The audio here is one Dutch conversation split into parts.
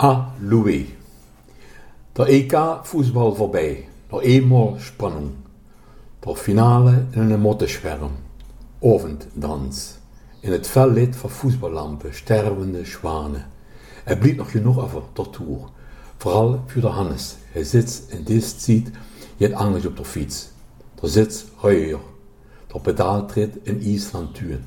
A. Louis. De EK-voetbal voorbij. Nog eenmaal spanning. De finale in een mottenscherm. Ovenddans. In het fel licht van voetballampen, stervende zwanen. Er blijft nog genoeg over tot toer. Vooral voor de Hannes. Hij zit in deze tijd je angst op de fiets. Er zit ruier. De pedaaltrit in IJsland tuin.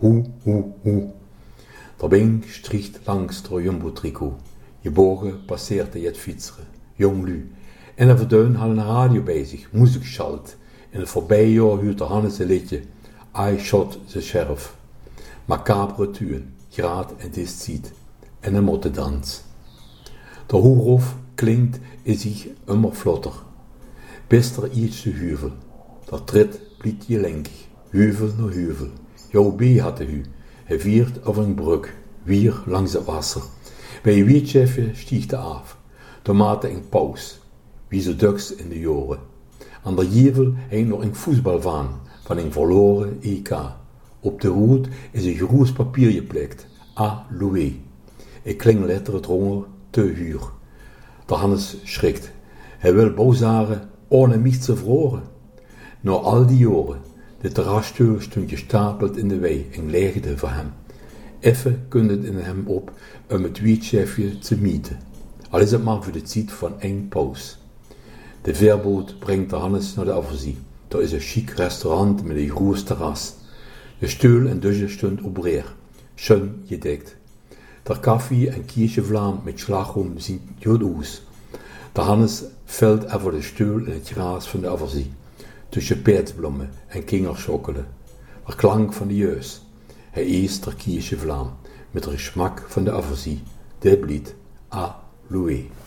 Hoe. De bing stricht langs de jumbo-tricot. Je bogen passeert je het fietseren. Jong lu. En de verduin hadden een radio bij zich. Muziek schalt. In het voorbije jaar huurt de Hannes een liedje. I shot the sheriff. Macabre tuin. Graad en disziet. En een mottendans. De hoerof klinkt in zich immer vlotter. Bester iets de huvel. Dat trit bliet je lenkig. Heuvel naar heuvel. Jouw B had de hu. Hij viert over een brug. Wier langs het wasser. Bij je wietchefje stieg de af. Tomaten in paus. Wie ze duks in de joren. Aan de jevel hing nog een voetbalvaan van een verloren EK. Op de roet is een groes papier geplekt. A. Louis. Ik kling letteren dronger te huur. De Hannes schrikt. Hij wil bozaren ohne mich te vroren. Na al die jaren. De terrasdeur stond gestapeld in de wei en leegde voor hem. Effe kunde het in hem op om het wietchefje te mieten. Al is het maar voor de tijd van één paus. De veerboot brengt de Hannes naar de Overzee. Daar is een chic restaurant met een groot terras. De stoel en dusje stond op reer. Schön gedekt. Der koffie en kiertje vlaam met slagroom zien goed uit. De Hannes valt over de stoel in het gras van de Overzee. Tussen peersbloemen en kingerschokkelen. Er klank van de jeus. Hij eest der kiertje vlaam met de smaak van de Overzee. De bliet A. Louis.